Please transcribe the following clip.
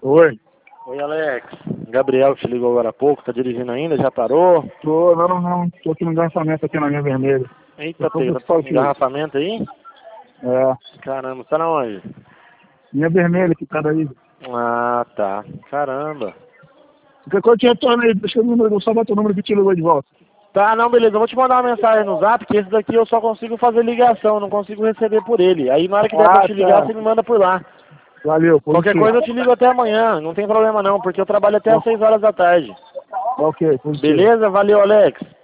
Oi. Oi, Alex. Gabriel te ligou agora há pouco, tá dirigindo ainda? Já parou? Tô, não. Tô aqui no engarrafamento aqui na linha vermelha. Eita, pega, tá engarrafamento aí? É. Caramba, tá na onde? Linha vermelha que tá daí. Ah, tá. Caramba. Qualquer coisa te retorna aí, deixa o número, só bota o número que te ligou de volta. Tá, não, beleza. Eu vou te mandar uma mensagem no zap, que esse daqui eu só consigo fazer ligação, não consigo receber por ele. Aí na hora que der pra eu te ligar, Tá. você me manda por lá. Valeu, Qualquer positivo. coisa eu te ligo até amanhã, não tem problema não, porque eu trabalho até às 6 horas da tarde. Ok, positivo. Beleza? Valeu, Alex.